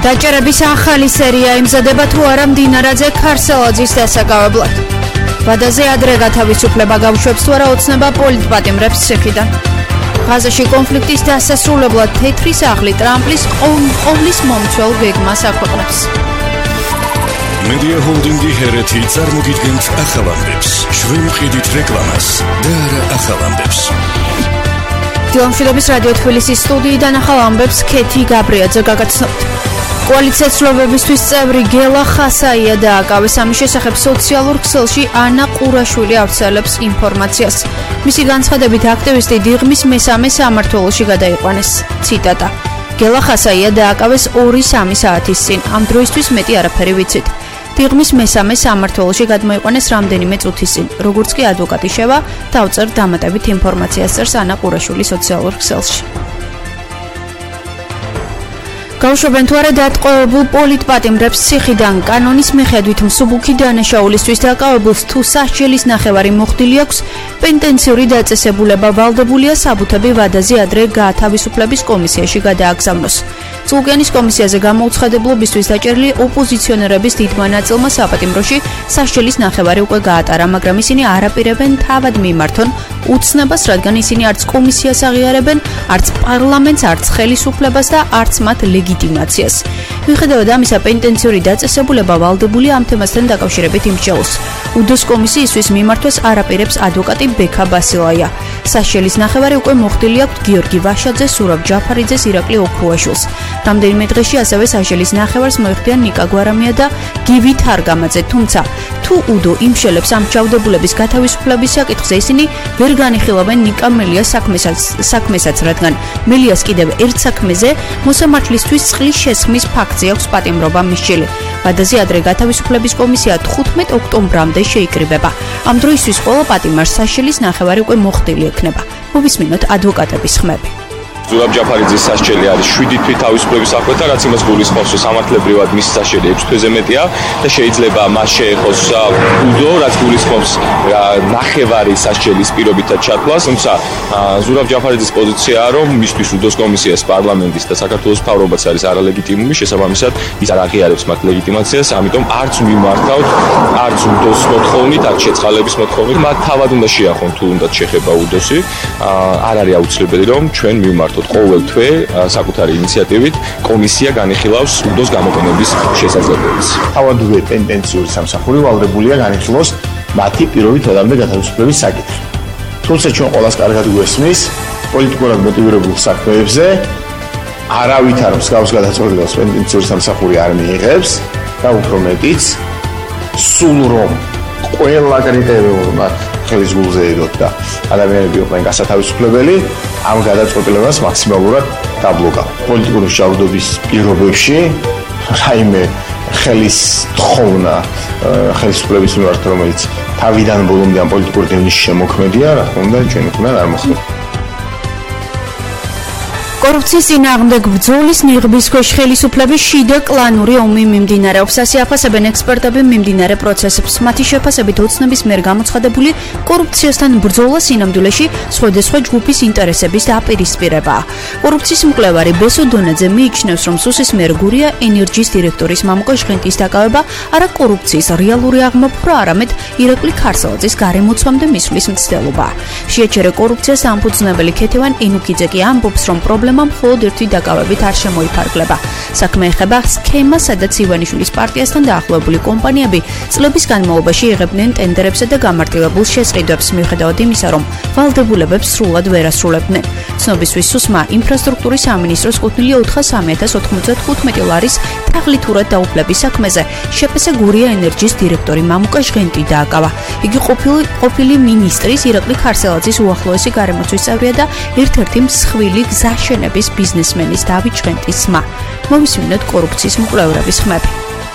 დაჭერების ახალი სერია იმზადება თუ არა მდინარაძე ქარსელაძის დასაკავებლად. ვადაზე ადრე გათავისუფლება გავუშვებს თუ არა ოცნება პოლიტპატიმრებს ციხიდან. ღაზაში კონფლიქტის დასასრულებლად თეთრი სახლი ტრამპის ყოვლის მომცველ გეგმას აქვეყნებს. მედია ჰოლდინგი ჰერეთი წარმოგიდგენთ ახალამდებს, შვენყიდით რეკლამას და არა ახალამდებს. დილამშვიდობის რადიო თბილისის სტუდიიდან ახალამდებს ქეთი გაბრიაძე გაგაცნობთ. კოალიცია ცვლილებებისთვის წევრი გელა ხასაია დააკავეს. ამის შესახებ სოციალურ ქსელში ანა ყურაშვილი ავრცელებს ინფორმაციას. მისი განცხადებით აქტივისტი დიღმის მესამე სამმართველოში გადაიყვანეს. ციტატა: გელა ხასაია დააკავეს 2-3 საათის წინ. ამ დროისთვის მეტი არაფერი ვიცით. დიღმის მესამე სამმართველოში გადმოიყვანეს რამდენიმე წუთის წინ. როგორც კი ადვოკატი შევა, დავწერ დამატებით ინფორმაციას წერს ანა ყურაშვილი სოციალურ ქსელში. გავუშვებენ თუ არა დატყვევებულ პოლიტპატიმრებს ციხიდან. კანონის მიხედვით მსუბუქი დანაშაულისთვის დაკავებულს თუ სასჯელის ნახევარი მოხდილი აქვს, პენტენციური დაწესებულება ვალდებულია საბუთები ვადაზე ადრე გაათავისუფლების კომისიაში გადააგზავნოს. წულკენის კომისიაზე გამოუცხადებლობისთვის დაჭერილი ოპოზიციონერების დიდმა ნაწილმა საპატიმროში სასჯელის ნახევარი უკვე გაატარა, მაგრამ ისინი არ აპირებენ თავად მიმართონ უცნებას, რადგან ისინი არც კომისიას აღიარებენ, არც პარლამენტს, არც ხელისუფლებას და არც მათ ლეგიტიმაციას. მიუხედავად ამისა, პენტენციური დაწესებულება ვალდებულია ამ თემასთან დაკავშირებით იმსჯელოს. უდოს კომისიისთვის მიმართვას არ აპირებს ადვოკატი ბექა ბასილაია. სასჯელის ნახევარი უკვე მოხდილი აქვს გიორგი ვაშაძეს, სურაბ ჯაფარიძეს, ირაკლი ოქრუაშვილს. რამდენიმე დღეში ასევე სასჯელის ნახევარს მოიხდიან ნიკა გვარამია და გივი თარგამაძე. თუმცა თუ უდო იმშელებს ამ ჩავდებულების გათავისუფლების საკითხზე, ისინი ვერ განიხილავენ ნიკა მელიას საქმესაც, რადგან მელიას კიდევ ერთ საქმეზე მოსამართლისთვის წყლის შესხმის ფაქტზე აქვს პატიმრობა მისჯილი. ვადაზე ადრე გათავისუფლების კომისია 15 ოქტომბრამდე შეიკრიბება. ამ დროისთვის ყველა პატიმარს სასჯელის ნახევარი უკვე მოხდილი ექნება. მოვისმინოთ ადვოკატების ხმები. სურაბ ჯაფარიძის სასჯელი არის 7 თვით თავისუფლების აღკვეთა, რაც იმას გულისხმობს, რომ სამართლებრივად მისი სასჯელი 6 თვეზე მეტია და შეიძლება მას შეეხოს უდო, რაც გულისხმობს ნახევარი სასჯელის პირობითად ჩათვლას. თუმცა სურაბ ჯაფარიძის პოზიციაა, რომ მისთვის უდოს კომისიას, პარლამენტის და საქართველოს მთავრობაც არის არალეგიტიმური, შესაბამისად ის არ აღიარებს მათ ლეგიტიმაციას, ამიტომ არც მიმართავთ, არც უდოს მოთხოვნით, არც შეწყალების მოთხოვნით, მათ თავად უნდა შეახონ თუ უნდათ შეხება უდოსი. არ არის აუცილებელი, რომ ჩვენ მივმართოთ ყოველ თვე საკუთარი ინიციატივით კომისია განიხილავს უდოს გამოყენების შესაძლებლობას. თავადვე პენტენციური სამსახური ვალდებულია განიხილოს მათი პირობით ოდამდე გათავისუფლების საკითხი. თუმცა ჩვენ ყველას კარგად გვესმის პოლიტიკურად მოტივირებულ საქმეებზე არავით არ მსგავს გადაწყვეტილებას პენტენციური სამსახური არ მიიღებს და უფრო მეტიც სულ რომ ყველა კრიტერიუმი ხელის გულზე ედოთ და ადამიანები იყვნენ გასათავისუფლებელი, ამ გადაწყვეტილებას მაქსიმალურად დაბლოკა. პოლიტიკური შავრდობის პირობებში რაიმე ხელის თხოვნა ხელისუფლების მიმართ, რომელიც თავიდან ბოლომდე ამ პოლიტიკური დევნის შემოქმედია, რა თქმა უნდა, ჩვენ უკან არ მოხდება. კორუფციის წინააღმდეგ ბრძოლის ნიღბის ქვეშ ხელისუფლების შიდა კლანური ომი მიმდინარეობს. ასე აფასებენ ექსპერტები მიმდინარე პროცესებს. მათი შეფასებით ოცნების მიერ გამოცხადებული კორუფციასთან ბრძოლა სინამდვილეში სხვადასხვა ჯგუფის ინტერესების დაპირისპირებაა. კორუფციის მკვლევარი ბესო დონაძე მიიჩნევს, რომ სუსის მიერ გურია ენერჯის დირექტორის მამუკა ჟღენტის დაკავება არა კორუფციის რეალური აღმოფხვრა, არამედ ირაკლი ქარსელაძის გარემოცვამდე მისვლის მცდელობაა. შეაჩერე კორუფციას ამფუძნებელი ქეთევან ენუკიძე კი ამბობს, რომ პრობლემა მხოლოდ ერთი დაკავებით არ შემოიფარგლება. საქმე ეხება სქემას, სადაც ივანიშვილის პარტიასთან დაახლოებული კომპანიები წლების განმავლობაში იღებდნენ ტენდერებსა და გამარტივებულ შესყიდვებს, მიუხედავად იმისა, რომ ვალდებულებებს სრულად ვერ ასრულებდნენ. ცნობისთვის სუსმა ინფრასტრუქტურის სამინისტროს კუთვნილი 4,395 ლარის თაღლითურად დაუფლების საქმეზე შეფესე გურია ენერჯის დირექტორი მამუკა ჟღენტი დააკავა. იგი ყოფილი მინისტრის ირაკლი ქარსელაძის უახლოესი გარემოცვის წევრია და ერთ-ერთი მსხვილი გზაშენების ბიზნესმენის დავით ჟღენტის მა. მოვისმინოთ კორუფციის მკვლევრების ხმები.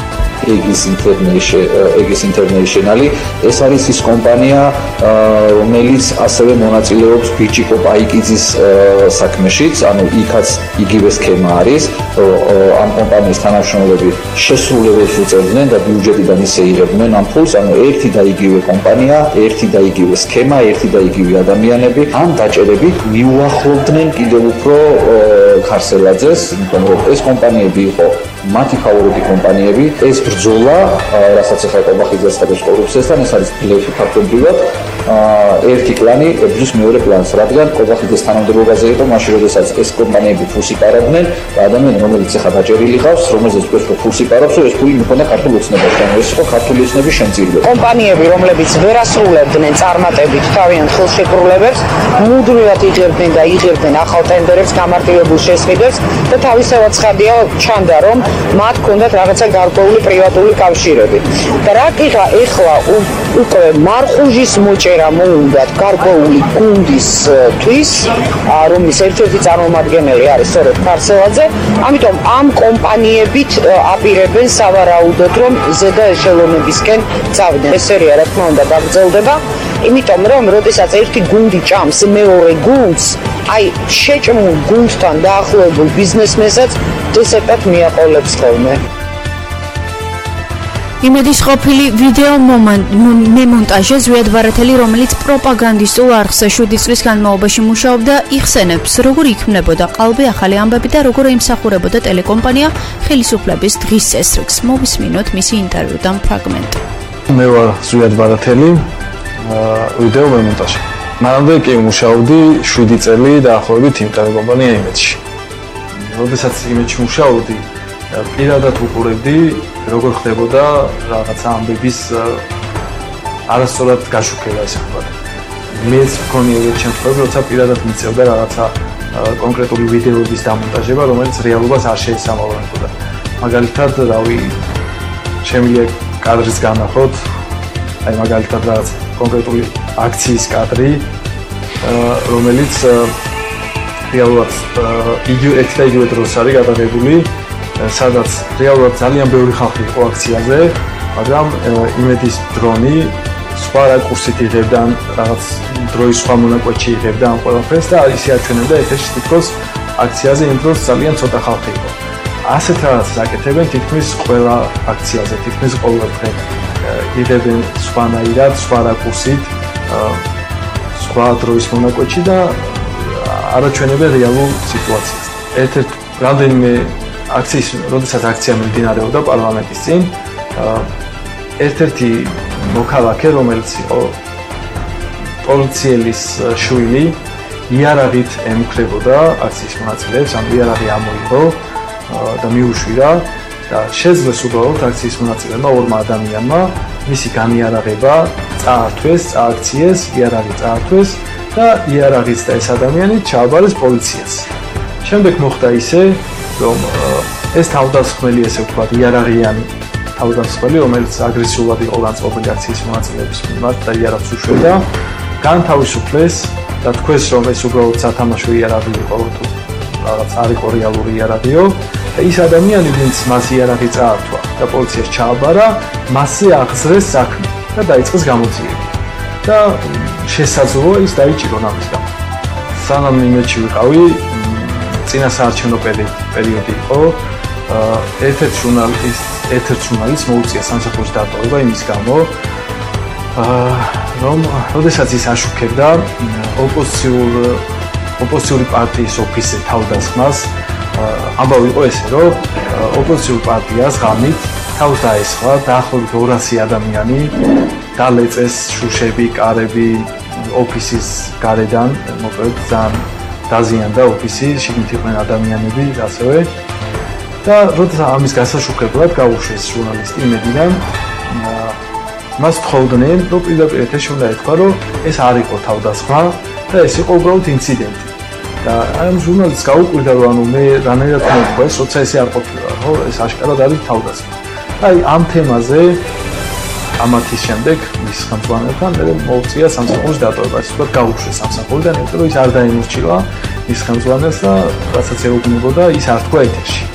ეგის ინტერნეიშნალი ეს არის ის კომპანია, რომელიც ასევე მონაწილეობს ბიჭიკო პაიკიძის საქმეშიც, ანუ იქაც იგივე სქემა არის, ამ კომპანიის თანამშრომლები შესრულებებს უწევდნენ და ბიუჯეტიდან ისე იღებდნენ ამ ფულს, ანუ ერთი და იგივე კომპანია, ერთი და იგივე სქემა, ერთი და იგივე ადამიანები ამ დაჭერებით მიუახლოვდნენ კიდევ უფრო ხარსელაძეს, იმიტომ რომ ეს კომპანიები იყო მათი ფავორიტი კომპანიები, ეს ბრძოლა, რასაც ახლა ყობახიძეს ხდება კორუფციასთან, ეს არის ბლეფი ფაქტობრივად. ერთი კლანი ებრძვის მეორე კლანს, რადგან ყობახიძეს თანამდებობაზე იყო მაშინ, როდესაც ეს კომპანიები ფულს იპარებდნენ და ადამიანი, რომელიც ახლა დაჭერილი ყავს, რომელზეც თქვენ ფულს იპარებს, ეს ფული მქონდა ქართულ ოცნებაში, ეს იყო ქართული ოცნების შემწირველი. კომპანიები, რომლებიც ვერ ასრულებდნენ წარმატებით თავიანთ ხელშეკრულებებს, მუდმივად იღებდნენ და იღებდნენ ახალ ტენდერებს, გამარტივებულ შესყიდვებს და თავისთავად ცხადია ჩანდა, რომ მათ ჰქონდათ რაღაცა გარკვეული პრივატული კავშირები. და რა ეხლა უკვე მარხუჟის მოჭერა მოუნდათ გარკვეული გუნდისთვის, რომლის ერთ-ერთი წარმომადგენელი არის სწორედ ხარსელაძე, ამიტომ ამ კომპანიებით აპირებენ სავარაუდოდ, რომ ზედა ეშელონებისკენ წავიდნენ. ეს სერია რა თქმა უნდა გაგრძელდება, იმიტომ რომ როდესაც ერთი გუნდი ჭამს მეორე გუნდს, აი შეჭმულ გუნდთან დაახლოებულ ბიზნესმენსაც ესეთად მიაყოლებს ხოლმე. იმედის ყოფილი ვიდეო მემონტაჟე ზვიად ბარათელი, რომელიც პროპაგანდისტულ არხზე 7 წლის განმავლობაში მუშაობდა, იხსენებს, როგორ იქმნებოდა ყალბი ახალი ამბები და როგორ ემსახურებოდა ტელეკომპანია ხელისუფლების დღის წესრიგს. მოვისმინოთ მისი ინტერვიუდან ფრაგმენტი. მე ვარ ზვიად ბარათელი, ვიდეო მემონტაჟე. მანამდე კი მუშაობდი 7 წელი დაახლოებით იმ ტელეკომპანია იმედში. როდესაც იმედში მუშაობდი, პირადად უყურებდი, როგორ ხდებოდა რაღაცა ამბების არასწორად გაშუქება, ესე ვთქვათ. მეც მქონია ერთ შემთხვევები, როცა პირადად მიწევდა რაღაცა კონკრეტული ვიდეოების დამონტაჟება, რომელიც რეალობას არ შეესაბამებოდა. მაგალითად, რავი, შემიძლია კადრიც განახოთ, აი მაგალითად რაღაც კონკრეტული აქციის კადრი, რომელიც რეალურად იგივე დროს არის გადაღებული, სადაც რეალურად ძალიან ბევრი ხალხი იყო აქციაზე, მაგრამ იმედის დრონი სხვა რაკურსით იღებდა, რაღაც დროის სხვა მონაკვეთში იღებდა ამ ყველაფერს და ისე აჩვენებდა ეთერში თითქოს აქციაზე იმ დროს ძალიან ცოტა ხალხი იყო. ასეთ რაღაცას აკეთებენ თითქმის ყველა აქციაზე, თითქმის ყოველ დღე იღებენ სხვანაირად, სხვა რაკურსით, სხვა დროის მონაკვეთში და არაჩვენებენ რეალურ სიტუაციას. ერთ-ერთ რამდენიმე აქციის, როდესაც აქცია მიმდინარეობდა პარლამენტის წინ, ერთ-ერთი მოქალაქე, რომელიც იყო პოლიციელის შვილი, იარაღით ემუქრებოდა აქციის მონაწილეებს, ამ იარაღი ამოიღო და მიუშვირა და შეძლეს უბრალოდ აქციის მონაწილეებმა ორმა ადამიანმა მისი განიარაღება წაართვეს, წააქციეს, იარაღი წაართვეს და იარაღიც და ეს ადამიანი ჩააბარეს პოლიციას. შემდეგ მოხდა ისე, რომ ეს თავდამსხმელი, ესე ვთქვათ, იარაღიანი თავდამსხმელი, რომელიც აგრესიულად იყო განწყობილი აქციის მონაწილეების მიმართ და იარაღს უშვებდა, განთავისუფლეს და თქვეს, რომ ეს უბრალოდ სათამაშო იარაღი იყო, თუ რაღაც არ იყო რეალური იარაღიო და ის ადამიანი, ვინც მას იარაღი წაართვა და პოლიციას ჩააბარა, მასზე აღზრეს საქმე და დაიწყეს გამოძიება. და შესაძლოა ის დაიჭირონ ამის გამო. სანამ იმედში ვიყავი, წინასაარჩევნო პერიოდი იყო, ერთ-ერთ ჟურნალისტს მოუწია სამსახურის დატოვება იმის გამო, რომ როდესაც ის აშუქებდა ოპოზიციური პარტიის ოფისზე თავდასხმას, ამბავი იყო ესე, რომ ოპოზიციურ პარტიას ღამით თავს დაესხა დაახლოებით 200 ადამიანი, დალეწეს შუშები, კარები ოფისის გარედან, მოკლედ ძალიან დაზიანდა ოფისი, შიგნით იყვნენ ადამიანები ასევე. და როდესაც ამის გასაშუქებლად გაუშვეს ჟურნალისტი იმედიდან, მას თხოვდნენ, რომ პირდაპირ ეთერში უნდა ეთქვა, რომ ეს არ იყო თავდასხმა და ეს იყო უბრალოდ ინციდენტი. და ამ ჟურნალისტს გაუკვირდა, რომ ანუ მე რანაირად მოხდა ეს, როცა ესე არ ყოფილა, ხო, ეს აშკარად არის თავდასხმა. აი ამ თემაზე ამათის შემდეგ მის ხელმძღვანელთან მე მოუწია სამსახურის დატოვება, ასე ვთქვათ, გაუშვეს სამსახურიდან, იმიტომ რომ ის არ დაიმორჩილა მის ხელმძღვანელს და რასაც ეუბნებოდა, ის არ თქვა ეთერში.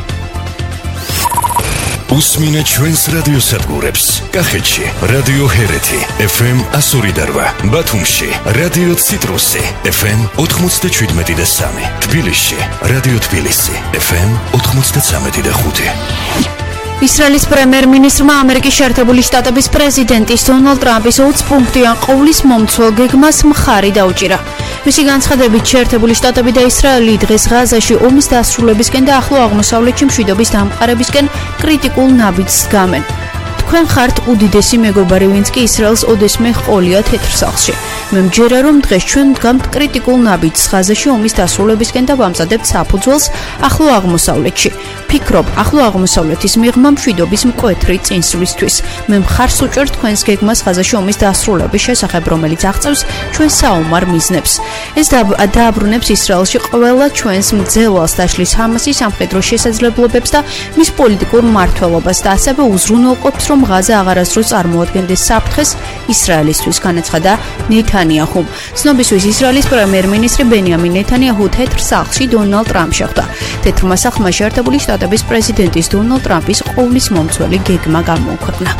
უსმინეთ ჩვენს რადიოსადგურებს. კახეთში რადიო ჰერეთი FM 102.8, ბათუმში რადიო ციტრუსი FM 97.3, თბილისში რადიო თბილისი FM 93.5. ისრაელის პრემიერ-მინისტრმა ამერიკის შეერთებული შტატების პრეზიდენტის დონალდ ტრამპის 20 პუნქტიან ყოვლის მომცველ გეგმას მხარი დაუჭირა. მისი განცხადებით, შეერთებული შტატები და ისრაელი დღეს ღაზაში ომის დასრულებისკენ და ახლო აღმოსავლეთში მშვიდობის დამყარებისკენ კრიტიკულ ნაბიჯს დგამენ. თქვენ ხართ უდიდესი მეგობარი, ვინც კი ისრაელს ოდესმე ჰყოლია თეთრ სახლში. მე მჯერა, რომ დღეს ჩვენ ვდგამთ კრიტიკულ ნაბიჯს ღაზაში ომის დასრულებისკენ და ვამზადებთ საფუძველს ახლო აღმოსავლეთში. ფიქრობ, ახლო აღმოსავლეთის მიღმა მშვიდობის მკვეთრი წინსვლისთვის. მე მხარს უჭერ თქვენს გეგმას ღაზაში ომის დასრულების შესახებ, რომელიც აღწევს ჩვენ საომარ მიზნებს. ეს დააბრუნებს ისრაელში ყველა ჩვენს მძევლს დაშლის ჰამასის სამხედრო შესაძლებლობებს და მის პოლიტიკურ მმართველობას და ასევე უზრუნველყოფს, რომ ღაზა აღარასდროს წარმოადგენდეს საფრთხეს ისრაელისთვის, განაცხადა ნეთანიაჰუმ. ცნობისთვის ისრაელის პრემიერ-მინისტრი ბენიამინ ნეთანიაჰუ თეთრ სახლში დონალდ ტრამპს შეხვდა. თეთრმა სახლმა შეერთებული შტატების პრეზიდენტის დონალდ ტრამპის ყოვლის მომცველი გეგმა გამოუქვეყნა.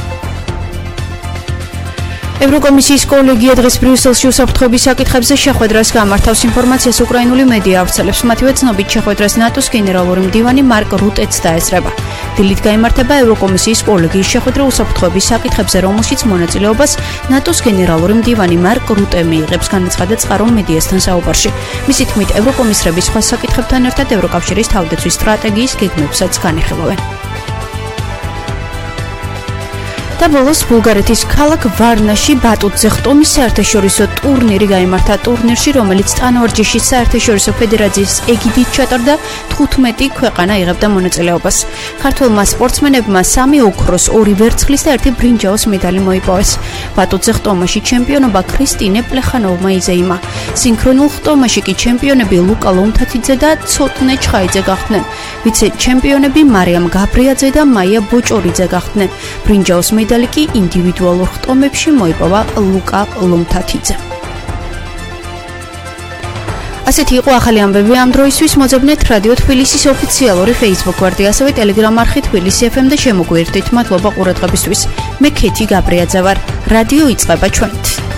ევროკომისიის კოლეგია დღეს ბრიუსელში უსაფრთხოების საკითხებზე შეხვედრას გამართავს. ინფორმაციას უკრაინული მედია ავრცელებს. მათივე ცნობით შეხვედრას ნატოს გენერალური მდივანი მარკ რუტეც დაესწრება. დილით გაიმართება ევროკომისიის კოლეგიის შეხვედრა უსაფრთხოების საკითხებზე, რომელშიც მონაწილეობას ნატოს გენერალური მდივანი მარკ რუტე მიიღებს, განაცხადა წყარო მედიასთან საუბარში. მისი თქმით, ევროკომისრები სხვა საკითხებთან ერთად ევროკავშირის თავდაცვის სტრატეგიის გეგმებსაც განიხილავენ. და ბოლოს ბულგარეთის ქალაქ ვარნაში ბატუტზე ხტომის საერთაშორისო ტურნირი გაიმართა. ტურნირში, რომელიც ტანვარჯიშის საერთაშორისო ფედერაციის ეგიდით ჩატარდა, 15 ქვეყანა იღებდა მონაწილეობას. ქართველმა სპორტსმენებმა 3 ოქროს, 2 ვერცხლის და 1 ბრინჯაოს медаლი მოიპოვეს. ბატუტზე ხტომაში ჩემპიონობა ქრისტინე პლეხანოვმა იზეიმა. სინქრონულ ხტომაში კი ჩემპიონები ლუკა ლომთათიძე და ცოტნე ჩხაიძე გახდნენ. ვიცე-ჩემპიონები მარიამ გაბრიაძე და მაია ბოჭორიძე გახდნენ. ბრინჯაოს медаლი კი ინდივიდუალურ ხტომებში მოიპოვა ლუკა ლომთათიძემ. ასეთი იყო ახალი ამბები ამ დროისთვის. მოძებნეთ რადიო თბილისის ოფიციალური Facebook გვერდი, ასევე Telegram არხი თბილისი FM და შემოგვიერთდით. მადლობა ყურადღებისთვის. მე ქეთი გაბრიაძე ვარ. რადიო იწყება ჩვენით.